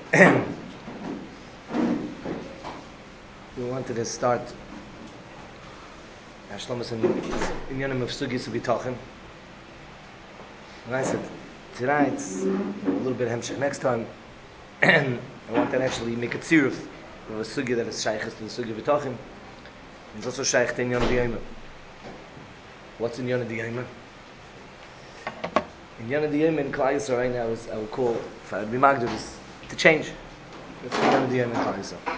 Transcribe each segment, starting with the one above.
We wanted to start Shlomo's in Yanim of Sugis B'Tachon. And I said, tonight, a little bit of Hemshech next time, and I want to actually make a tziruf of a Sugi that is Shaykhis to the Sugi B'Tachon. And it's also Shaykh to Inyan D'Yayma. What's Inyan D'Yayma? Inyan D'Yayma in Klal Yisrael right now is, I would call, if I would be Magdud, is to change. That's Inyan D'Yayma in Klal Yisrael.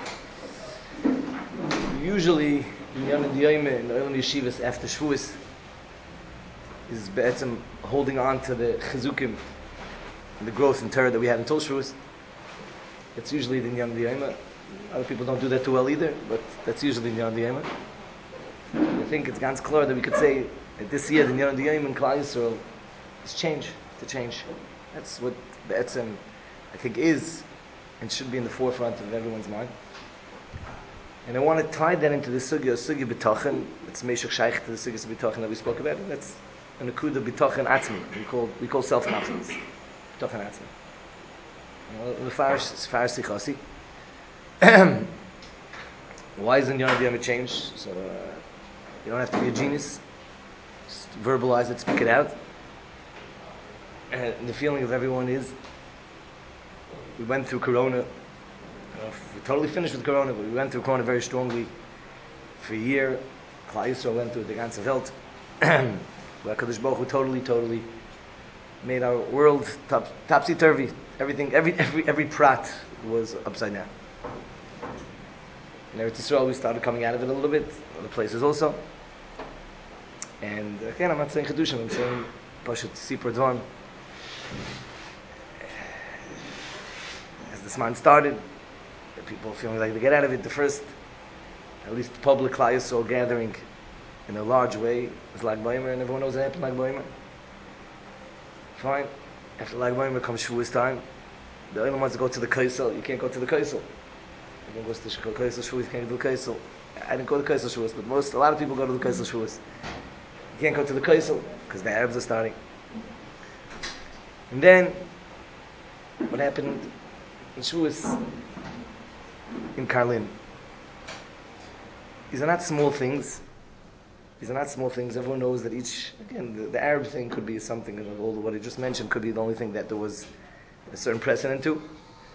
Usually, Inyan D'Yayma in the Olam Yeshivas after Shavuos is be'etzem holding on to the chizukim and the growth and terror that we had until Shavuos. That's usually the Inyan D'Yayma. Other people don't do that too well either, but that's usually the Inyan D'Yayma. I think it's ganz clear that we could say that this year the Inyan D'Yayma in Klal Yisrael is change, to change. That's what be'etzem I think is and should be in the forefront of everyone's mind. And I want to tie that into the Sugi B'Tachon. It's Meshach Shaykh to the Sugi B'Tachon that we spoke about. And that's an Akuda B'Tachon Atzmi. We call self-confidence. B'Tachon Atzmi. The Farish Sichasi. Why isn't Inyan D'Yayma change? So you don't have to be a genius. Just verbalize it, speak it out. And the feeling of everyone is, we went through Corona. We're totally finished with Corona, but we went through Corona very strongly for a year. Klal Yisrael went through the ganze Welt. Where HaKadosh Baruch Hu totally made our world topsy-turvy. Everything, every prat was upside down. In Eretz Yisrael, we started coming out of it a little bit. Other places also. And again, I'm not saying Chedushim, I'm saying Pashat Sipur Dvan. As this man started, the people feeling like they get out of it. The first, at least public Klal Yisrael gathering in a large way was Lag B'Omer, and everyone knows what happened Lag B'Omer. Fine. After Lag B'Omer comes Shavuos time. The Olam wants to go to the Kaisel. You can't go to the Kaisel. Everyone goes to the Kaisel Shavuos. You can't go to the Kaisel. I didn't go to the Kaisel Shavuos, but a lot of people go to the Kaisel Shavuos. You can't go to the Kaisel because the Arabs are starting. And then, what happened in Shavuos in Karlin? These are not small things. Everyone knows that each, again, the Arab thing could be something, and all what I just mentioned could be the only thing that there was a certain precedent to.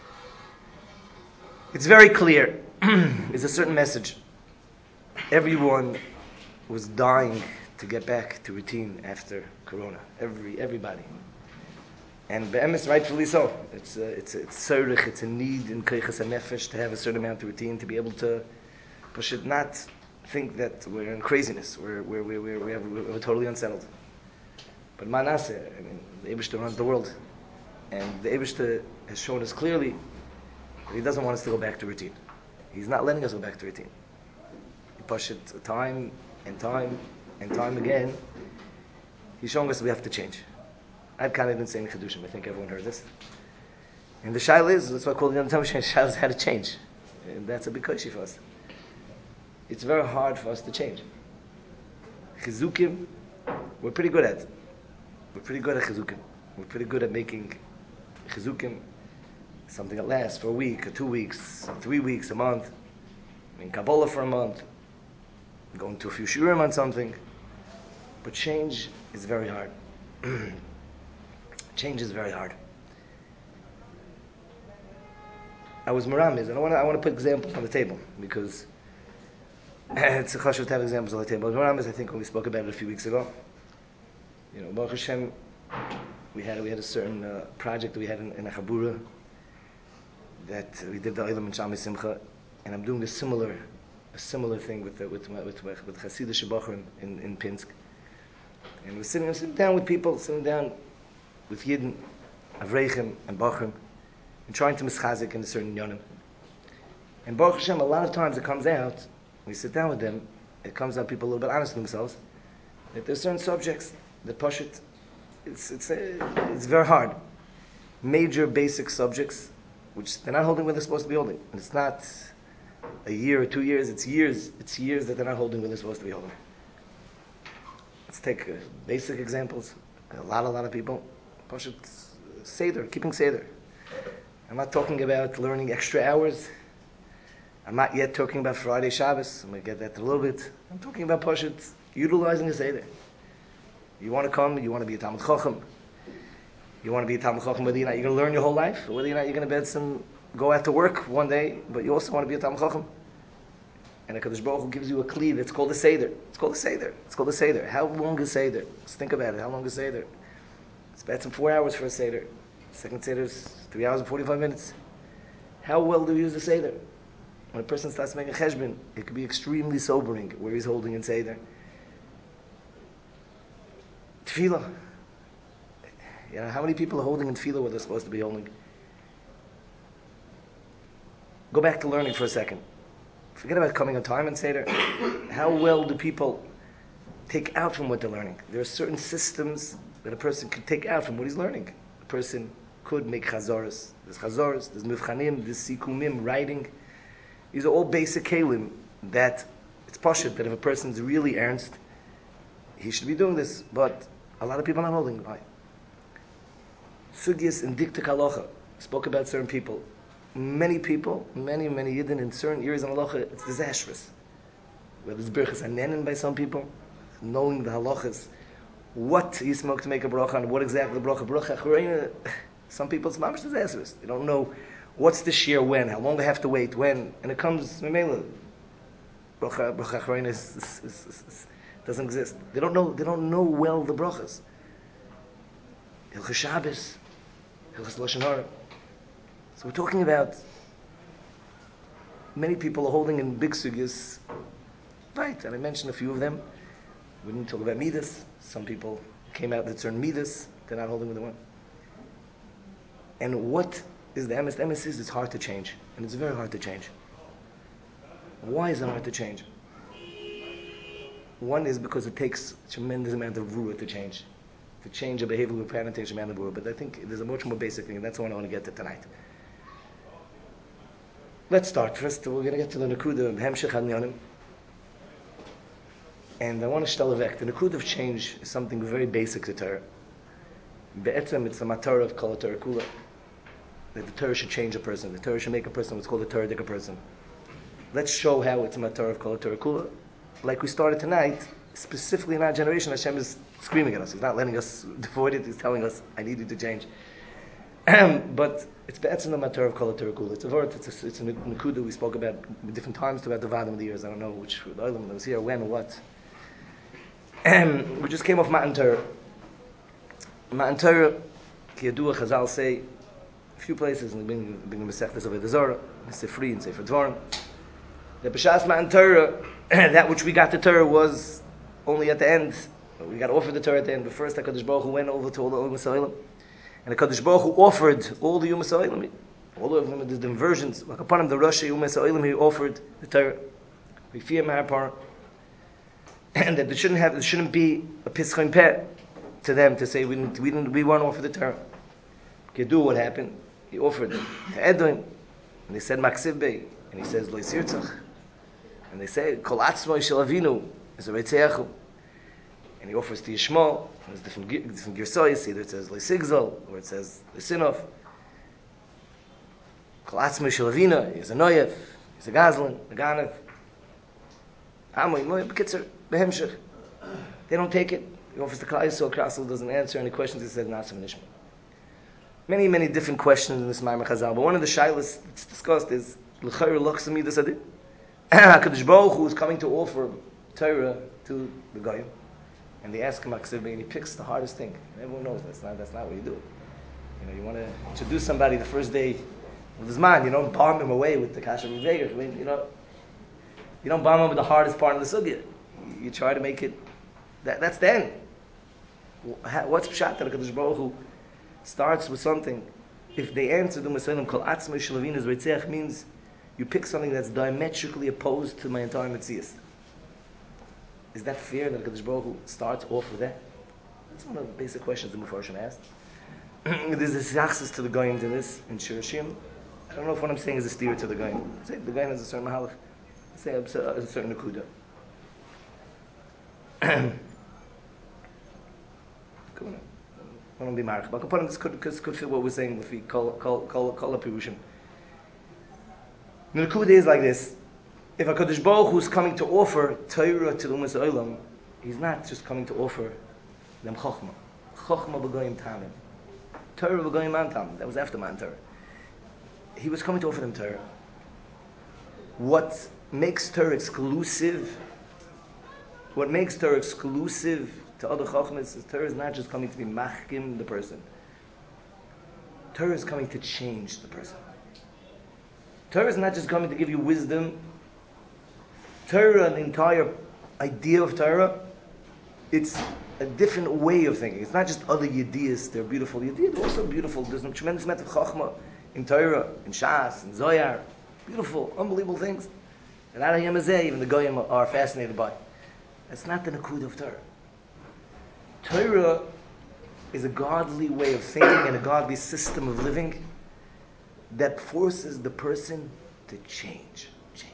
It's very clear. There's a certain message. Everyone was dying to get back to routine after Corona. Everybody. And be'emes, rightfully so. It's tzorich, it's a need in koiches hanefesh to have a certain amount of routine, to be able to push it, not think that we're in craziness, we're totally unsettled. But manase, I mean, the Eibishter runs the world, and the Eibishter has shown us clearly that he doesn't want us to go back to routine. He's not letting us go back to routine. He push it time and time again. He's showing us that we have to change. I've kind of been saying Chedushim. I think everyone heard this. And the Shaila is, that's why I call it Yom Tov Shem, Shaila is how to change. And that's a big koshi for us. It's very hard for us to change. Chizukim, we're pretty good at. We're pretty good at Chizukim. We're pretty good at making Chizukim something that lasts for a week, or 2 weeks, 3 weeks, a month. I mean, Kabbalah for a month. Going to a few shiurim on something. But change is very hard. Change is very hard. I was Meramis, and I want to put examples on the table, because it's a chashuv to have examples on the table. Meramis, I think when we spoke about it a few weeks ago, Baruch Hashem, we had a certain project that we had in Achabura that we did the Olam and Shalmei Simcha, and I'm doing a similar thing with Hasidic Shebachar in Pinsk. And we're sitting down with people, sitting down with Yidden, Avreichim, and Bachrim, and trying to mischazik in a certain yonim. And Baruch Hashem, a lot of times it comes out, when we sit down with them, it comes out people a little bit honest with themselves, that there's certain subjects that push it. It's very hard. Major, basic subjects, which they're not holding where they're supposed to be holding. And it's not a year or 2 years, it's years that they're not holding where they're supposed to be holding. Let's take basic examples. A lot of people. Pashat Seder, keeping Seder. I'm not talking about learning extra hours. I'm not yet talking about Friday Shabbos. I'm going to get that in a little bit. I'm talking about Pashut, utilizing the Seder. You want to come, you want to be a Talmud Chacham. You want to be a Talmud Chacham, whether or not you're going to learn your whole life, or whether or not you're going to go out to work one day, but you also want to be a Talmud Chacham. And HaKadosh Baruch Hu gives you a kli that's called a Seder. It's called a Seder. It's called a Seder. How long is Seder? Let's think about it. How long is Seder? It's about some 4 hours for a Seder. Second Seder is 3 hours and 45 minutes. How well do you use the Seder? When a person starts making cheshbon, it could be extremely sobering where he's holding in Seder. Tefillah. You know, how many people are holding in Tefillah what they're supposed to be holding? Go back to learning for a second. Forget about coming on time and Seder. How well do people take out from what they're learning? There are certain systems that a person could take out from what he's learning. A person could make chazaras. There's chazaras, there's mivchanim, there's sikumim, writing. These are all basic kelim that it's pashut that if a person's really ernst, he should be doing this. But a lot of people are not holding by. Sugyas in diktik halacha spoke about certain people. Many people, many yidden in certain areas in halacha, it's disastrous. Whether it's birchas hanenin by some people, knowing the halachas, what you smoke to make a bracha, and what exactly the bracha. Some people, it's mamish disastrous. They don't know what's the shear when, how long they have to wait, when, and it comes, memela. Bracha acharayna doesn't exist. They don't know well the brachas. Hilchos Shabbos, Hilchos Lashon Hara. So we're talking about many people are holding in big sugyas, right? And I mentioned a few of them. We didn't talk about midas. Some people came out that certain midas, they're not holding with the one. And what is the emes? The emes is it's hard to change, and it's very hard to change. Why is it hard to change? One is because it takes a tremendous amount of ruah to change. To change a behavior with parent takes a amount of ruah. But I think there's a much more basic thing, and that's the one I want to get to tonight. Let's start. First, we're going to get to the Nakuda of Hemshech HaNyanim. And I want to shtell avek. The Nakuda of change is something very basic to Torah. Be'etzem, it's the matar of Kol HaTorah Kula. That the Torah should change a person. The Torah should make a person what's called a Torah-dik person. Let's show how it's a matar of Kol HaTorah Kula. Like we started tonight, specifically in our generation, Hashem is screaming at us. He's not letting us avoid it. He's telling us, I need you to change. But it's be'etzem the matar of Kol HaTorah Kula. It's a word, it's a Nakuda we spoke about different times throughout the Vadim of the years. I don't know which Olam was here, when, or what. We just came off Matan Torah. Matan Torah, Ki Yadua Chazal say, a few places in the Masechtas of Avodah Zarah, in Sifri and Sefer Dvarim, that B'shas Matan Torah, that which we got the Torah was only at the end. We got offered the Torah at the end, but first HaKadosh Baruch Hu went over to all the Umas Ha'olam, and HaKadosh Baruch Hu offered all the Umas Ha'olam, all of them, there's the versions, like upon him, the Rashi Umas Ha'olam, he offered the Torah. We fear Mahapar, and that there shouldn't be a Pischon Peh to them to say we want to offer the Torah. Kedu, what happened? He offered to Edom, and they said Maksiv Bey, and he says Lo Yisirtzach, and they say Kol Atzmo Shel Avinu is a Reitzeachu, and he offers to Yishmael. There's different Gersois, either it says Lo Sigzol or it says Lo Sinov. Kol Atzmo Shel Avinu, he's a Noyev, he's a Gazlan, a Ganev. Amoy Moy Bekitzer Behemshech. They don't take it. He offers to Klal Yisrael. Klal Yisrael doesn't answer any questions. He says Nasav Nishma. Many different questions in this Ma'amar Chazal, but one of the shilas that's discussed is L'chayr Lochsam Midas Adin. HaKadosh Baruch Hu is coming to offer Torah to the Goyim, and they ask him Maksiv Bey, and he picks the hardest thing. And everyone knows that's not what you do. You know, you want to introduce somebody the first day of his mind. You don't bomb him away with the Kasher V'Veger. You don't bomb him with the hardest part of the sugya. You try to make it. That's the end. What's pshat that HaKadosh Baruch Hu starts with something? If they answer the Messiah, Kol Atzmo Shel Avinu Reitzeach, means you pick something that's diametrically opposed to my entire Metzias. Is that fair that HaKadosh Baruch Hu starts off with that? That's one of the basic questions the Mefarshim asked. There's this access to the Goyim to this in Shirashim. I don't know if what I'm saying is a steer to the Goyim. Say the Goyim has a certain mahalach. Say a certain Nakuda. I don't be mark. But upon this could fit what we're saying if we call a Pirushim. The Nakuda is like this. If a Kadosh Baruch Hu is coming to offer Torah to the Umas Olam, he's not just coming to offer them Chochmah. Chochmah b'goyim tamim. Torah b'goyim man tamim. That was after Man Torah. He was coming to offer them Torah. What makes Torah exclusive to other Chochmas is Torah is not just coming to be machkim the person. Torah is coming to change the person. Torah is not just coming to give you wisdom. Torah, the entire idea of Torah, it's a different way of thinking. It's not just other yediyas, they're beautiful. Yediyah, they're also beautiful. There's a tremendous amount of chachma in Torah, in Shas, in Zoyar. Beautiful, unbelievable things. And out of Yemazeh, even the Goyim are fascinated by. That's not the Nakud of Torah. Torah is a godly way of thinking and a godly system of living that forces the person to change.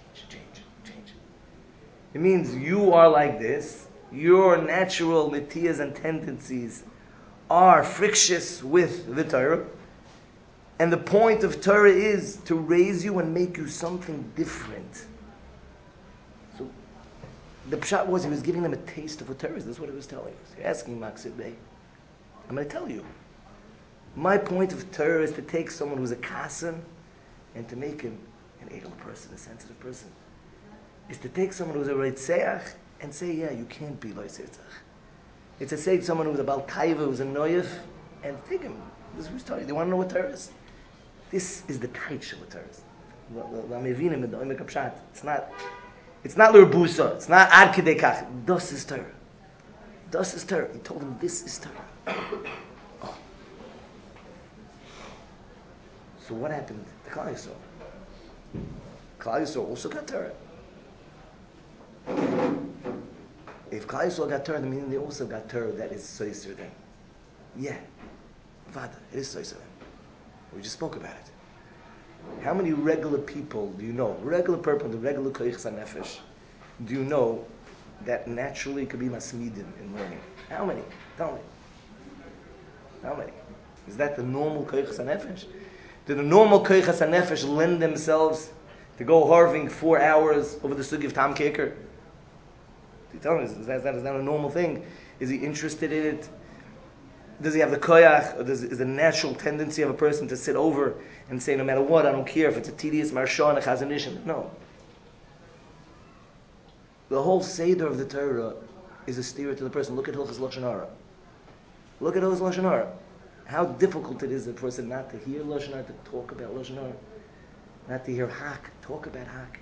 It means you are like this, your natural netiyas and tendencies are frictious with the Torah, and the point of Torah is to raise you and make you something different. So the pshat was he was giving them a taste of what Torah is. That's what he was telling us. You're asking Maksud Bey. I'm going to tell you. My point of Torah is to take someone who's a kasan and to make him an edel person, a sensitive person. Is to take someone who's a reitzeach and say, yeah, you can't be loisetzach. It's to say someone who's a bal taiva, who's a noyev, and take him. This is who's telling you. They want to know what Torah is. This is the taich of what Torah is. It's not l'urbusa. It's not ad kidei kach. Das is Torah. Das is Torah. He told them this is Torah. Oh. So what happened to Klal Yisrael? Klal Yisrael also got Torah. If Klal Yisrael got Torah, then they also got Torah that is soiser then. Yeah. Vada, it is soiser then. We just spoke about it. How many regular people do you know, regular people, the regular koichs nefesh, do you know that naturally could be masmidin in learning? How many? Tell me. How many? Is that the normal koichs nefesh? Do the normal koichs nefesh lend themselves to go harving 4 hours over the sugi of Tam Keker? You tell me, is that a normal thing? Is he interested in it? Does he have the koyach? Or is the natural tendency of a person to sit over and say, no matter what, I don't care if it's a tedious marsha and a chazanishim? No. The whole seder of the Torah is a steer to the person. Look at Hilchas Lashon Hara. Look at Hilchas Lashon Hara. How difficult it is for a person not to hear Lashon Hara, to talk about Lashon Hara. Not to hear hak, talk about hak.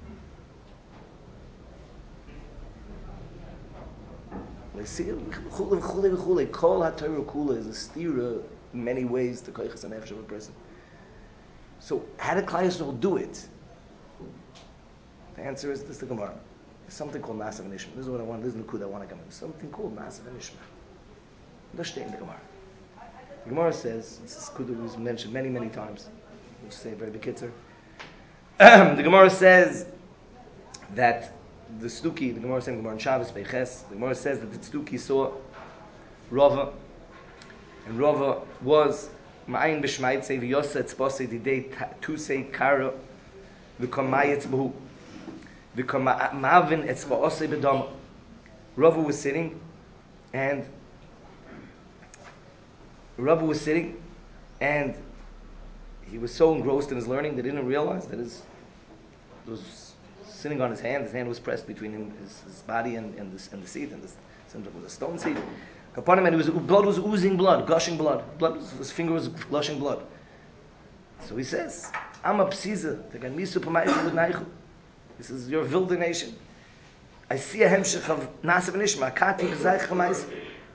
They see Kol HaTorah Kula is a stira in many ways to koichas and nefesh of a person. So how did Klal Yisrael do it? The answer is this: the Gemara. There's something called Nasav and Ishma. This is what I want. This is the Nakud I want to come in. Something called Nasav and Ishma. Understand the Gemara. The Gemara says this is Nakud that was mentioned many times. We'll say very bekitzer. The Gemara says that the Tzduki, the Gemara saying Gemara in Shabbos Beiches, the Gemara says that the Tzduki saw Rava, and Rava was Ma'ayin b'shmaitze v'yosa etzbosei didei tusei kara v'kamayetz b'hu v'kamavin etzbosei b'dama. Rava was sitting, and he was so engrossed in his learning that he didn't realize that he was sitting on his hand was pressed between his body and the seat, and this was a stone seat. Upon him, and blood was oozing blood, gushing blood. His finger was gushing blood. So he says, I'm a psiza, this is your wilder nation. I see a hemshech of Nasav and Ishma, Kati b'zayich chamaisa.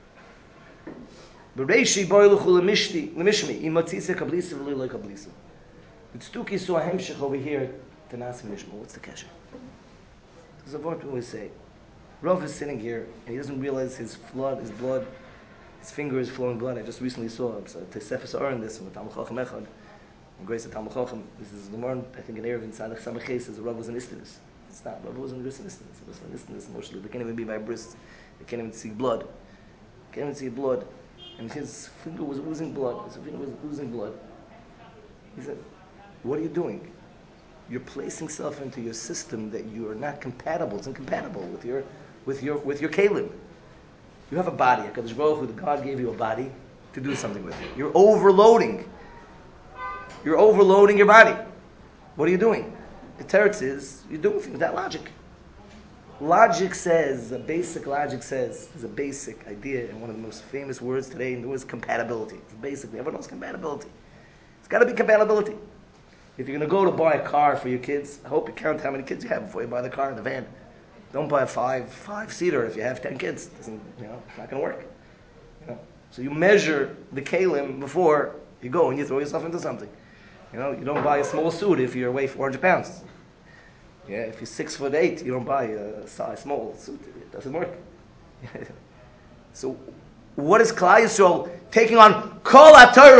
B'reishi boiluchu l'mishmi, imotzise kablisa v'liloi kablisa. The Tzduki saw a hemshech over here to Nasav and Ishma. What's the kesher? There's a word we always say. Rav is sitting here, and he doesn't realize his blood, his finger is flowing blood. I just recently saw Tesefes Oren this from the Talmud Chacham Echad. In Grace of Talmud Chacham, this is the more, I think, an Erev in Sadach Samachay says Rav was an Istinis. It's not. Rav wasn't an Istinis. It was an Istinis. Emotionally, they can't even be by brists. They can't even see blood. and his finger was oozing blood. His finger was oozing blood. He said, what are you doing? You're placing stuff into your system that you are not compatible. It's incompatible with your kalim. You have a body. HaKadosh Baruch Hu, God gave you a body to do something with it. You're overloading. You're overloading your body. What are you doing? The teretz is, you're doing things without logic. Logic says, there's a basic idea, and one of the most famous words today in the world is compatibility. It's basically, everyone knows compatibility. It's got to be compatibility. If you're going to go to buy a car for your kids, I hope you count how many kids you have before you buy the car in the van. Don't buy a five-seater if you have 10 kids. It's not going to work. So you measure the kalim before you go and you throw yourself into something. You don't buy a small suit if you weigh 400 pounds. Yeah, if you're 6'8", you don't buy a size small suit. It doesn't work. So, what is Klal Yisrael taking on? Kol HaTorah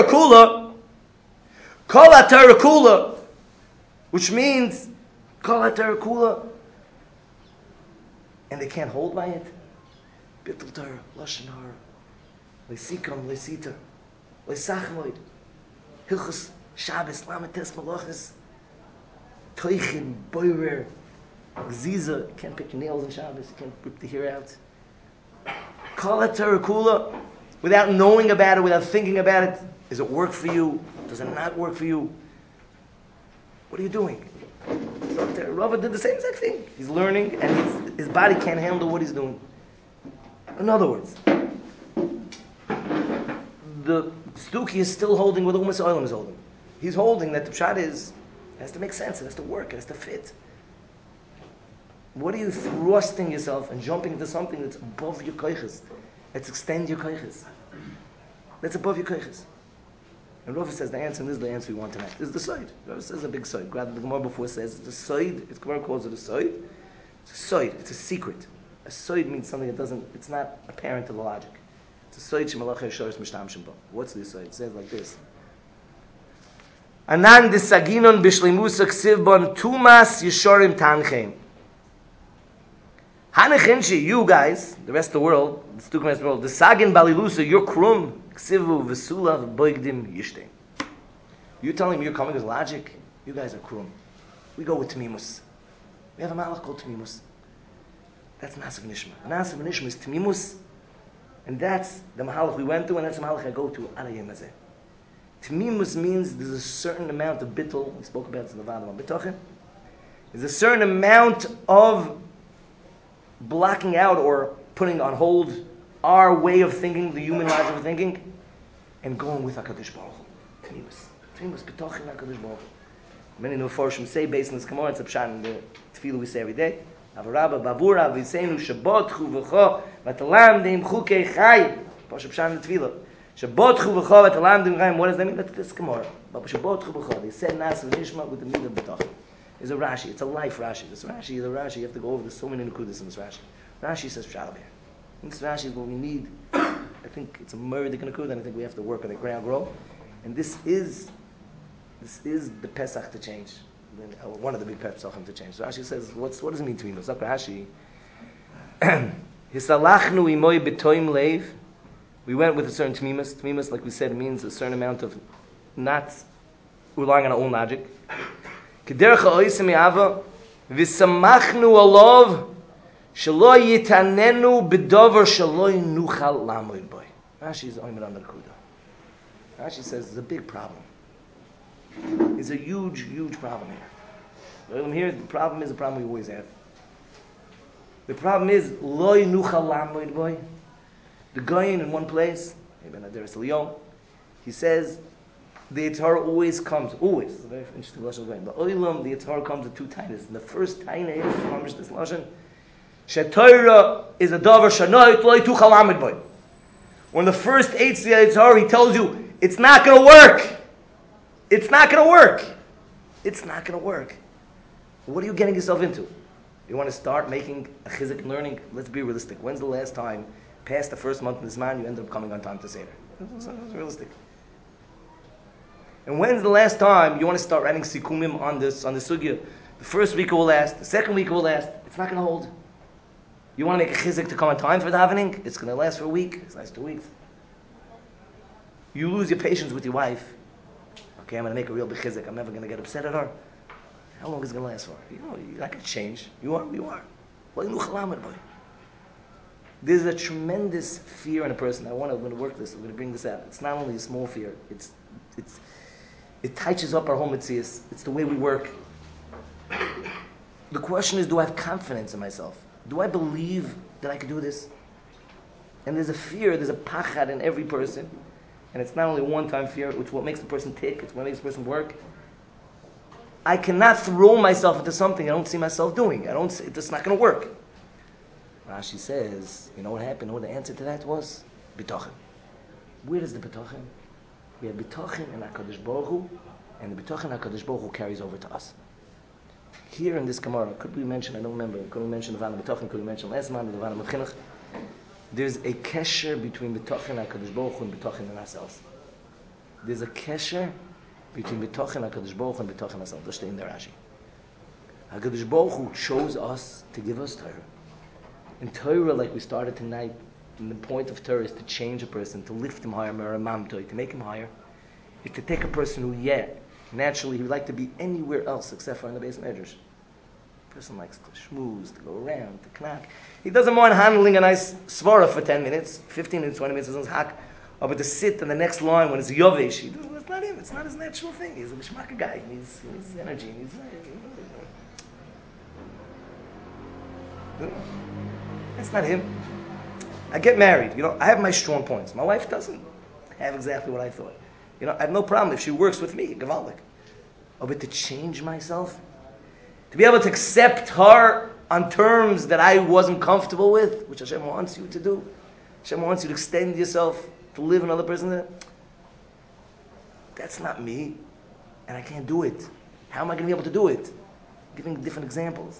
Kula, which means Kol HaTorah Kula, and they can't hold by it. Bittul Torah, Lashon Hara, Leisikam, Leisita, Leisachmoid, Hilchos Shabbos, Lamates Malachas, Toichin, Boirer, Ziza. You can't pick your nails on Shabbos. You can't rip the hair out. Kol HaTorah Kula, without knowing about it, without thinking about it. Does it work for you? Does it not work for you? What are you doing? So Rava did the same exact thing. He's learning, and his body can't handle what he's doing. In other words, the Stuki is still holding what the Umas Oilam is holding. He's holding that the Pshat is, it has to make sense, it has to work, it has to fit. What are you thrusting yourself and jumping into something that's above your koiches? Let's extend your koiches. That's above your koiches. And Rava says the answer, and this is the answer we want tonight. This is the side. Rava says a big side. The Gemara before says the side, the Gemara calls it a side. It's a side, it's a secret. A side means something that it's not apparent to the logic. It's a side shemalach yeshoris mishtamshim ba. What's the side? It says like this. Anan desaginon bishleimus aksiv bon tumas yeshorim tanchem. Hanechinshi, you guys, the rest of the world, the Stukim rest of the world, the sagin balilusa, your krum, ksivu vesulav boigdim yishtem. You telling me you're coming with logic? You guys are krum. We go with tmimus. We have a malach called tmimus. That's Nasav Nishma. Nasav Nishma is tmimus, and that's the mahalach we went through, and that's the mahalach I go to. Arayim hazeh. Tmimus means there's a certain amount of bittul. We spoke about this in the Vada B'Tochen. There's a certain amount of blocking out or putting on hold our way of thinking, the human lives of thinking, and going with HaKadosh Baruch Hu. Tmimus b'tochen HaKadosh Baruch Hu. Many Mefarshim say, based on this Gemara, it's a pshat in the tefillah we say every day. Avarabba bavura v'seinu shabotchu v'cho v'talamdim chukei chayim. Pasha pshat in the tefillah. Shabotchu v'cho v'talamdim chayim. What does that mean? That's this Gemara. Shabotchu v'cho. They said Nasav Nishma with the midah b'tochen. It's a Rashi. It's a life Rashi. This Rashi is a Rashi. You have to go over. There's so many nukudas in this Rashi. Rashi says pshat over here. This Rashi is what we need. I think it's a murder nukuda, and I think we have to work on the ground grow. And this is the Pesach to change. One of the big Pesachim to change. So Rashi says, what does it mean to me? It's not Rashi. Hisalachnu imoy betoim leiv. We went with a certain tmimus. Tmimus, like we said, means a certain amount of not relying on our own logic. Kedercha oisem yava v'samachnu alov shelo yitanenu b'dover shelo nuchal lamoid boy. Rashi is oimed on the kuda. Rashi says there's a big problem. It's a huge, huge problem here. Here, the problem is the problem we always have. The problem is loy nuchal lamoid boy. The guy in one place, Ibn Adaris Leon, he says the Yitzhar always comes, always. It's a very interesting lashon going. The oilam, the Yitzhar comes at two tainas. And the first taina is mamish this lashon. Shetorah is a davar shanoit loy tuchal lamoid boy. When the first eitz the Yitzhar, he tells you it's not going to work. It's not going to work. It's not going to work. What are you getting yourself into? You want to start making a chizik and learning? Let's be realistic. When's the last time, past the first month in this man, you ended up coming on time to Seder? It's realistic. And when's the last time you want to start writing sikumim on the sugya? The first week will last. The second week will last. It's not going to hold. You want to make a chizik to come on time for the davening? It's going to last for a week. It's last 2 weeks. You lose your patience with your wife. Okay, I'm going to make a real big chizuk. I'm never going to get upset at her. How long is it going to last for? You know, you're not going to change. You are who you are. There's a tremendous fear in a person. I'm going to work this. I'm going to bring this out. It's not only a small fear. It touches up our whole mitzias. It's the way we work. The question is, do I have confidence in myself? Do I believe that I can do this? And there's a fear, there's a pachad in every person. And it's not only a one-time fear, it's what makes the person tick, it's what makes the person work. I cannot throw myself into something I don't see myself doing. It's not going to work. Rashi says, you know what happened? You know what the answer to that was? Bitochen. Where is the bitochen? We have bitochen in HaKadosh Baruch Hu, and the bitochen HaKadosh Baruch Hu carries over to us. Here in this Gemara, could we mention, I don't remember, could we mention the Vana Bitochen, could we mention last month, the Vana Mechinuch? There's a kesher between bitochen HaKadosh Baruch Hu and bitochen in ourselves. There's a kesher between bitochen HaKadosh Baruch Hu and bitochen in ourselves. That's in the Rashi. HaKadosh Baruch Hu chose us to give us Torah. In Torah, like we started tonight, and the point of Torah is to change a person, to lift him higher, to make him higher, is to take a person who, naturally he would like to be anywhere else except for in the base measures. A person likes to schmooze, to go around, to knack. He doesn't mind handling a nice svara for 10 minutes, 15 minutes, 20 minutes, doesn't hack, or but to sit in the next line when it's yovish. It's not him, it's not his natural thing. He's a mishmaka guy, he needs energy, he needs... That's not him. I get married, I have my strong points. My wife doesn't have exactly what I thought. I have no problem if she works with me, gewaldig. But to change myself, to be able to accept her on terms that I wasn't comfortable with, which Hashem wants you to do. Hashem wants you to extend yourself, to live another person there. That's not me, and I can't do it. How am I going to be able to do it? Giving different examples.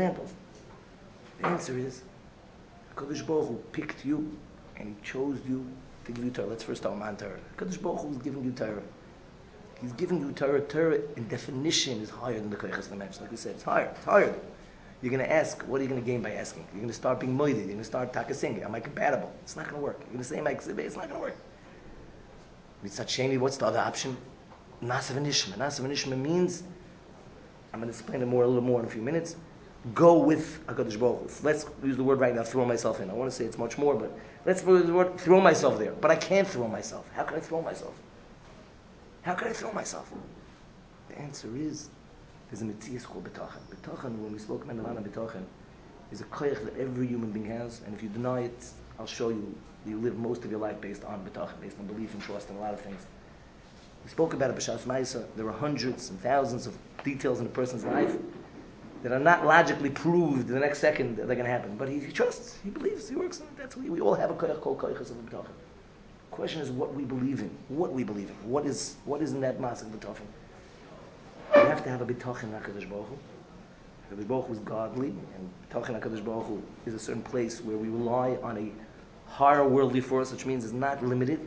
The answer is, HaKadosh Baruch Hu picked you, and He chose you to give you Torah. Let's first talk about Torah. HaKadosh Baruch Hu is giving you Torah. He's giving you Torah. Torah, in definition, is higher than the Koyches L'Mensch. Like we said, it's higher. You're going to ask, what are you going to gain by asking? You're going to start being moided. You're going to start takasinging. Am I compatible? It's not going to work. You're going to say, am I exhibit? It's not going to work. Mitzat Sheni, what's the other option? Nasav Nishma. Nasav Nishma means, I'm going to explain it a little more in a few minutes. Go with HaKadosh Baruch Hu. Let's use the word right now, throw myself in. I want to say it's much more, but let's use the word, throw myself there. But I can't throw myself. How can I throw myself? How can I throw myself? The answer is, there's a mitzvah called B'tochen. B'tochen, when we spoke about the B'tochen, is a koyach that every human being has, and if you deny it, I'll show you, you live most of your life based on B'tochen, based on belief and trust and a lot of things. We spoke about it, B'shas Ma'isa. There are hundreds and thousands of details in a person's life that are not logically proved the next second that they're going to happen. But he trusts, he believes, he works. That's what we all have a koyach called koyachas of the b'tochen. The question is what we believe in. What we believe in. What is in that mask of b'tochen? We have to have a b'tochen in HaKadosh Baruch Hu. HaKadosh Baruch Hu is godly, and b'tochen HaKadosh Baruch Hu is a certain place where we rely on a higher worldly force, which means it's not limited.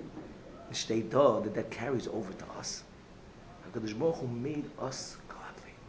That carries over to us. HaKadosh Baruch Hu made us godly.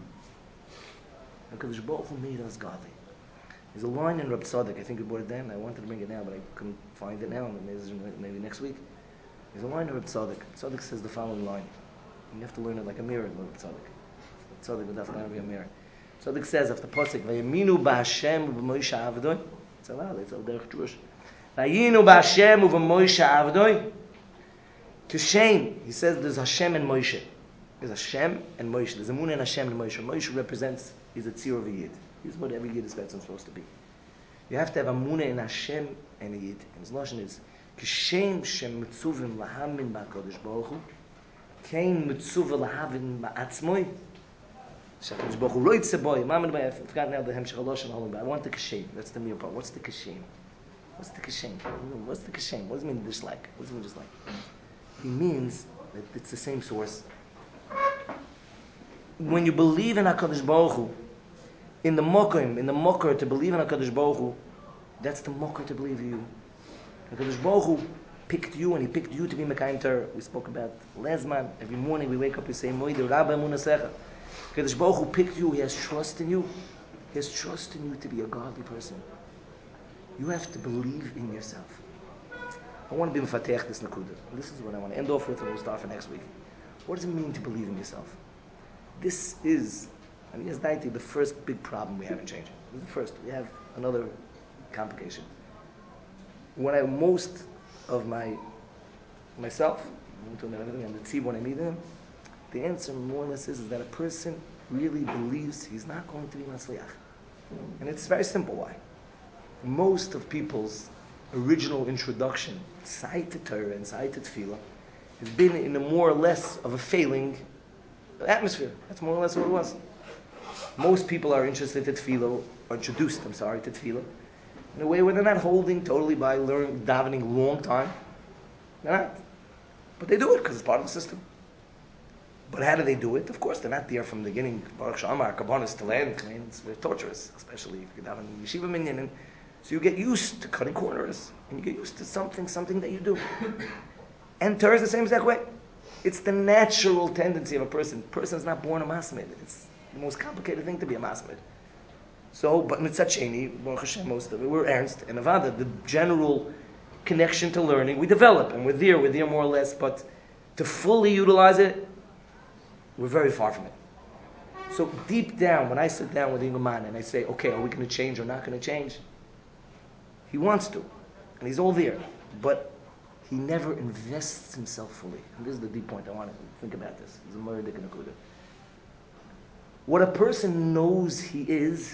HaKadosh Baruch Hu made us godly. There's a line in Reb Tzadok, I think we brought it down, I wanted to bring it now, but I couldn't find it now, maybe next week. There's a line in Reb Tzadok. Tzadok says the following line. You have to learn it like a mirror, Reb Tzadok. Tzadok would have to be a mirror. Tzadok says after Pasuk, Vayaminu b'Hashem u'v'Moshe Avdoi. It's allowed, it's all derech Jewish. Vayinu b'Hashem u'v'Moshe Avdoi. To shame, he says there's Hashem and Moshe. There's Hashem and Moshe. There's a moon and Hashem and Moshe. Moshe represents, he's a tzir of a yid. He's what every yid is supposed to be. You have to have a moon in Hashem and a yid. And his lashon is, Kishem shem mitzuvim lahamin ba'kodesh baruch hu, kein mitzuva lahavin ba'atzmoi, shakadosh baruch hu roitze boi, mamin b'ay, I forgot now the hemshech haloshen holim, but I want the kishem. That's the mere part. What's the kishem? What's the kishem? What's the kishem? What does it mean dislike? What does it mean dislike? He means that it's the same source. When you believe in HaKadosh Baruch Hu, in the mocker to believe in HaKadosh Baruch Hu, that's the mocker to believe in you. HaKadosh Baruch Hu picked you, and He picked you to be Mekayim Torah. We spoke about last month. Every morning we wake up, we say, Moide Rabba Emunasecha. HaKadosh Baruch Hu picked you, He has trust in you. He has trust in you to be a godly person. You have to believe in yourself. I want to be mefatech this nakuda. And this is what I want to end off with, and we'll start for next week. What does it mean to believe in yourself? This is, yes, the first big problem we have in changing. This is the first. We have another complication. When I most of myself, and the tzibur when I meet him, the answer more or less is that a person really believes he's not going to be masliach. And it's very simple why. Most of people's original introduction, side to Torah and side to Tefillah, has been in a more or less of a failing atmosphere. That's more or less what it was. Most people are interested in Tefillah, or introduced, to Tefillah, in a way where they're not holding totally by learning davening a long time. They're not. But they do it because it's part of the system. But how do they do it? Of course, they're not there from the beginning. Baruch Shamar, Kabbanis to land. I mean, it's very torturous, especially if you daven in yeshiva minyan. And so you get used to cutting corners, and you get used to something that you do. And Torah is the same exact way. It's the natural tendency of a person. A person is not born a masmid. It's the most complicated thing to be a masmid. So, but mitzat sheni, Baruch Hashem, most of it, we're ernst and avada. The general connection to learning, we develop, and we're there more or less, but to fully utilize it, we're very far from it. So deep down, when I sit down with Ingaman and I say, okay, are we going to change or not going to change? He wants to, and he's all there, but he never invests himself fully. And this is the deep point. I want to think about this. It's a murder nakuda. What a person knows he is,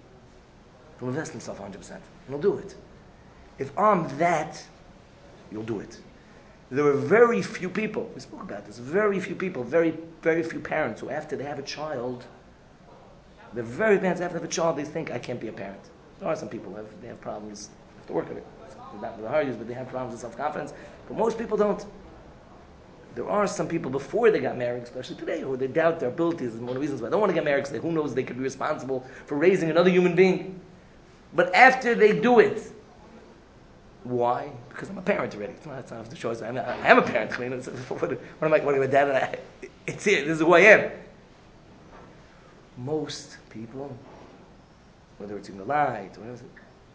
he'll invest himself 100%, and he'll do it. If I'm that, you'll do it. There are very few people, we spoke about this, very few people, very, very few parents who after they have a child, they're very parents after they have a child, they think, I can't be a parent. There are some people who have problems, they have to work at it. Not the hardest, but they have problems with self-confidence. But most people don't. There are some people before they got married, especially today, who they doubt their abilities. And one of the reasons why they don't want to get married because who knows they could be responsible for raising another human being. But after they do it, why? Because I'm a parent already. It's not the choice. I am a parent. I mean, what am I, dad and I? It's it. This is who I am. Most people, whether it's in the light or whatever,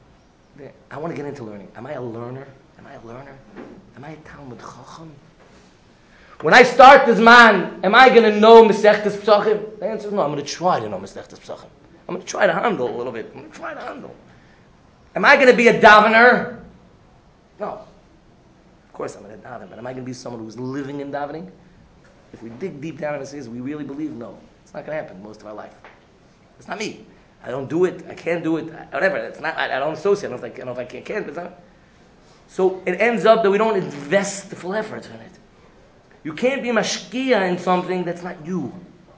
I want to get into learning. Am I a learner? Am I a Talmud Chacham? When I start this man, am I going to know Masechtas Pesachim? The answer is no. I'm going to try to know Masechtas Pesachim. I'm going to try to handle a little bit. I'm going to try to handle. Am I going to be a davener? No. Of course I'm going to daven, but am I going to be someone who's living in davening? If we dig deep down and say, we really believe? No. It's not going to happen most of our life. It's not me. I don't do it. I can't do it. Whatever. It's not. I don't associate. I don't know if I can. But it's not. So it ends up that we don't invest the full effort in it. You can't be mashkia in something that's not you.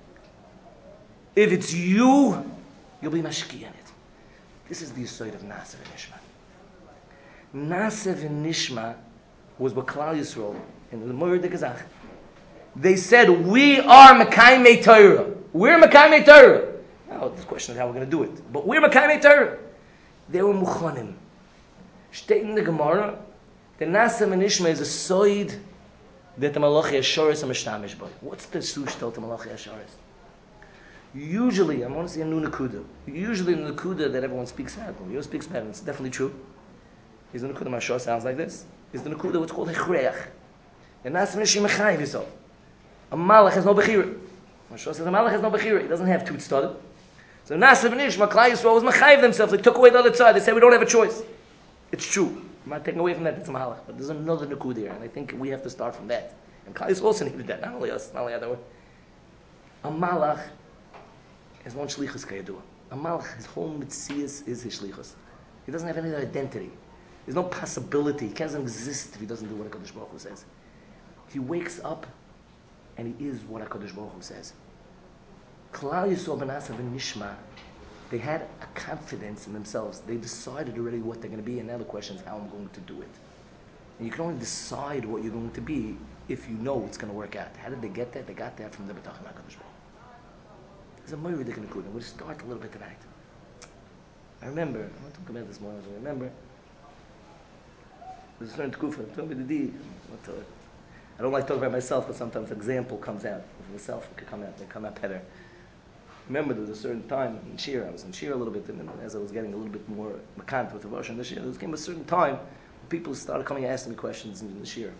If it's you, you'll be mashkia in it. This is the yesod of Nasev and Nishma. Nasev and Nishma was what Klal Yisrael in the Moed Gezach. They said, we are Mekayimei Torah. We're Mekayimei Torah. Now, the question is how we're going to do it. But we're Mekayimei Torah. They were Muchanim. State in the Gemara, the Nasev and Nishma is a soid that the Malachi Ashoris are mishtamish by. What's the sushtel to Malachi Ashoris? Usually, I want to say a new Nakuda. Usually, the Nakuda that everyone speaks about, when you speaks about, and it's definitely true, is the Nakuda Mashor sounds like this. Is the Nakuda what's called Hechreach. And Nasev and Nishma Mechayiv yourself. A Malach has no Bechira. Mashor says a Malach has no Bechira. He doesn't have two tzaddim. So Nasev and Nishma, Klal Yisrael was Mechayiv themselves. They took away the other side. They said we don't have a choice. It's true. I'm not taking away from that, it's a Malach. But there's another Nakud here, and I think we have to start from that. And Klal Yisrael also needed that, not only us, not only other way. A Malach has one Shlichus Kayadua. A Malach, his whole Mitzias is his Shlichus. He doesn't have any identity. There's no possibility. He can't exist if he doesn't do what HaKadosh Baruch Hu says. He wakes up, and he is what HaKadosh Baruch Hu says. Klal Yisrael ben Nasev and Nishma, they had a confidence in themselves. They decided already what they're going to be, and now the question is how I'm going to do it. And you can only decide what you're going to be if you know it's going to work out. How did they get that? They got that from the B'tachon HaKadosh Baruch Hu. There's a Moed Nakuda. We'll start a little bit tonight. I remember, I want to talk about this more. I remember, there's a certain Tkufa, I don't like talking about myself, but sometimes an example comes out of myself. It could come out. They come out better. Remember, there was a certain time in Shir, I was in Shir a little bit, and then as I was getting a little bit more makant with the Rosh and the Shir, there came a certain time when people started coming and asking me questions in the shir.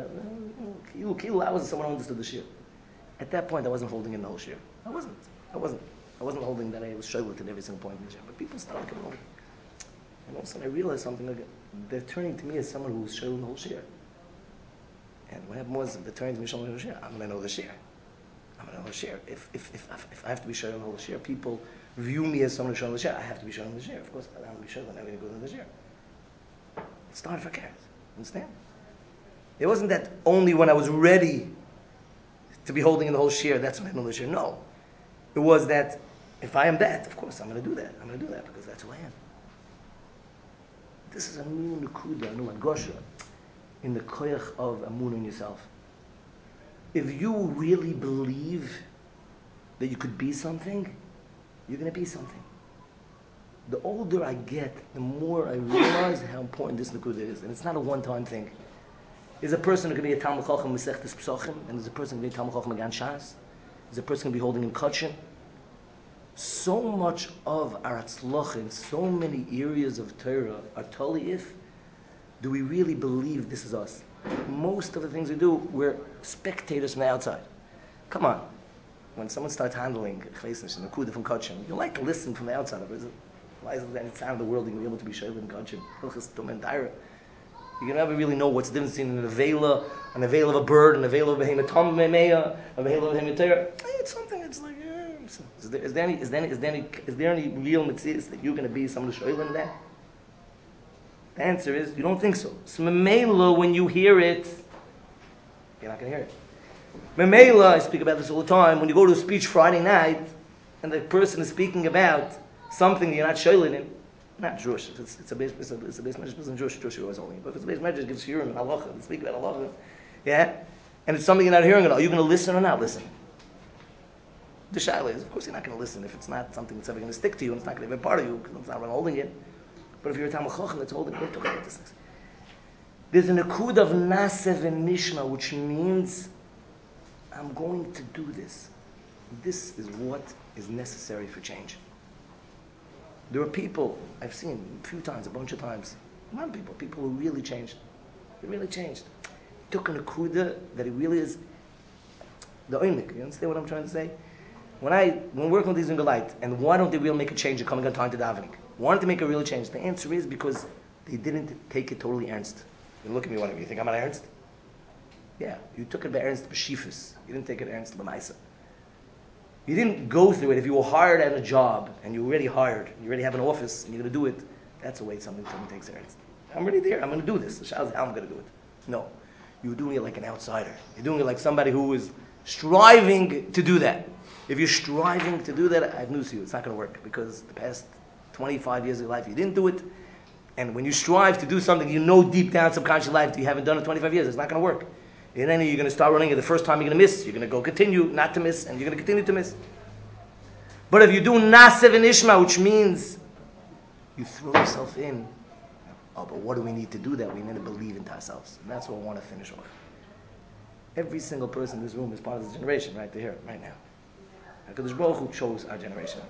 I was someone who understood the shir. At that point, I wasn't holding in the whole shir. I wasn't holding that I was shaylut at every single point in the shir. But people started coming over. And all of a sudden I realized something. Like, they're turning to me as someone who was shaylut in the whole shir. And what happened was, they're turning to me shaylut in the whole shir. I'm going to know the shir. I'm going to know the shir. If I have to be shaylut in the whole shir, people view me as someone who's shaylut in the shir. I have to be shaylut in the shir. Of course, I don't have to be shaylut. I'm going to go in the shir. It started for cares. Understand? It wasn't that only when I was ready to be holding in the whole shir, that's when I know the shir. No. It was that if I am that, of course, I'm going to do that. I'm going to do that because that's who I am. This is a new nukuda, a new adgosha in the koyach of amun in yourself. If you really believe that you could be something, you're going to be something. The older I get, the more I realize how important this nukuda is. And it's not a one-time thing. There's a person who can be a Talmud Chacham Masechtas Pesachim, and there's a person who can be a Talmud Chacham Magan Shas. There's a person who can be holding in Kachin. So much of our atzloch in so many areas of Torah are totally if do we really believe this is us? Most of the things we do, we're spectators from the outside. Come on. When someone starts handling Chesnish and Nakuda from Kachin, you like to listen from the outside of it. Why is there any sound in the world you can be able to be Shayla in Kachin? You can never really know what's the difference between an avela of a bird, an avela of a behemoth memeya, a avela of a behemoth. It's something. It's like, is there any real mitzvahs that you're going to be someone who's shoyl in that? The answer is you don't think so. So memela, when you hear it, you're not going to hear it. Memela, I speak about this all the time. When you go to a speech Friday night, and the person is speaking about something you're not shoyl in. Not Jewish. It's a base measure. It's Jewish always only. But if it's a base measure, it gives shiurim and halacha. They speak about halacha. Yeah? And it's something you're not hearing at all. Are you going to listen or not listen? The shaila is, of course, you're not going to listen if it's not something that's ever going to stick to you and it's not going to be a part of you because it's not holding it. But if you're a Talmud Chacham that's holding it, we're talking about this next. There's a nakud of nasev and nishma, which means I'm going to do this. This is what is necessary for change. There are people I've seen a few times, a bunch of times. A lot of people who really changed. They really changed. Took an akuda that he really is the oimik. You understand what I'm trying to say? When working with these Light, and why don't they really make a change in coming on time to davening? Why don't they make a real change? The answer is because they didn't take it totally ernst. You look at me, one of you think I'm not ernst? Yeah, you took it by ernst b'shifus. You didn't take it ernst l'maisa. You didn't go through it. If you were hired at a job and you're already hired, you already have an office and you're going to do it, that's the way someone takes it ernst. I'm already there. I'm going to do this. The shah is how I'm going to do it. No. You're doing it like an outsider. You're doing it like somebody who is striving to do that. If you're striving to do that, I have news to you. It's not going to work because the past 25 years of your life, you didn't do it. And when you strive to do something, you know deep down subconscious life that you haven't done it 25 years. It's not going to work. And then you're going to start running it the first time you're going to miss. You're going to go continue not to miss, and you're going to continue to miss. But if you do nasev and ishma, which means you throw yourself in, oh, but what do we need to do that? We need to believe into ourselves. And that's what I want to finish off. Every single person in this room is part of this generation, right? They're here, right now. HaKadosh Baruch Hu chose our generation.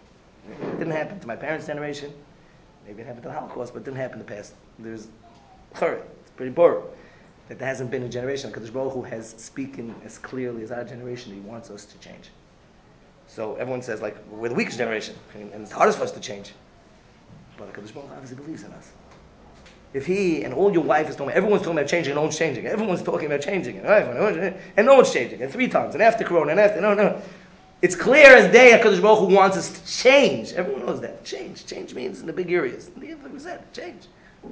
It didn't happen to my parents' generation. Maybe it happened to the Holocaust, but it didn't happen in the past. It's pretty boring. That there hasn't been a generation. HaKadosh Baruch Hu has speaking as clearly as our generation. He wants us to change. So everyone says, like, we're the weakest generation, and it's hardest for us to change. But HaKadosh Baruch Hu obviously believes in us. If he and all your wife is talking about, everyone's talking about changing and no one's changing. Everyone's talking about changing. And no one's changing. And 3 times. And after Corona. And after, no. It's clear as day HaKadosh Baruch Hu wants us to change. Everyone knows that. Change. Change means in the big areas. Like we said, change.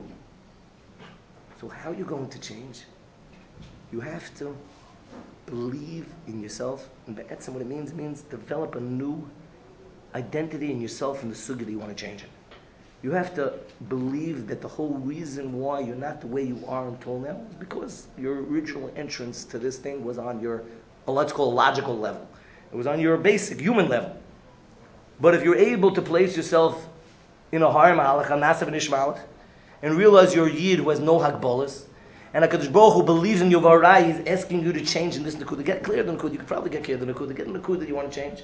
So how are you going to change? You have to believe in yourself. And Be'etzim, what it means develop a new identity in yourself and the sugya that you want to change it. You have to believe that the whole reason why you're not the way you are until now is because your original entrance to this thing was on your, let's call it logical level. It was on your basic human level. But if you're able to place yourself in a higher mahalach, a nasev and ishmael, and realize you're a yid who has no hagbolas, and HaKadosh Baruch Hu believes in your varai, he's asking you to change in this nakuda. Get clear the nakuda. You could probably get clear the nakuda. Get the nakuda that you want to change.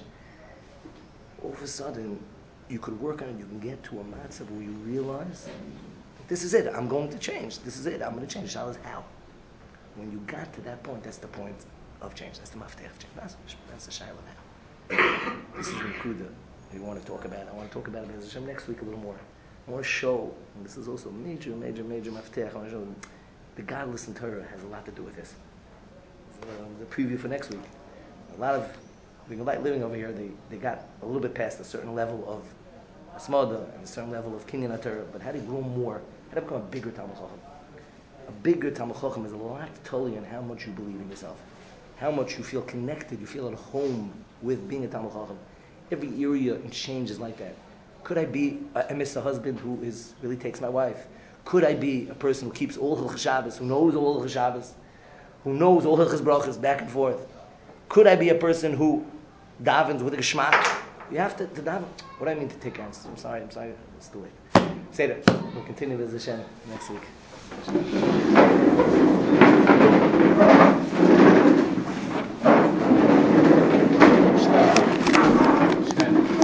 All of a sudden, you could work on it. You can get to a matzav where you realize This is it. I'm going to change. This is it. I'm going to change. Shaila is how. When you got to that point, that's the point of change. That's the maftech of change. That's the Shaila now. This is the Nekuda we want to talk about. I want to talk about it Be'ez Hashem next week a little more. I want to show, and this is also major maftech. I want to show the godless in Torah has a lot to do with this. The preview for next week. A lot of people living over here, they got a little bit past a certain level of asmada and a certain level of kinyan Torah, but how do you grow more? How to become a bigger Talmud Chacham? A bigger Talmud Chacham is a lot totally on how much you believe in yourself, how much you feel connected, you feel at home with being a Talmud Chacham. Every area and change is like that. Could I be a Mr. husband who really takes my wife? Could I be a person who keeps all Hilchos Shabbos, who knows all Hilchos Shabbos, who knows all Hilchos Brachos back and forth? Could I be a person who davens with a geschmack? You have to daven. What do I mean to take answers? I'm sorry, it's too late. Say that. We'll continue with Hashem next week.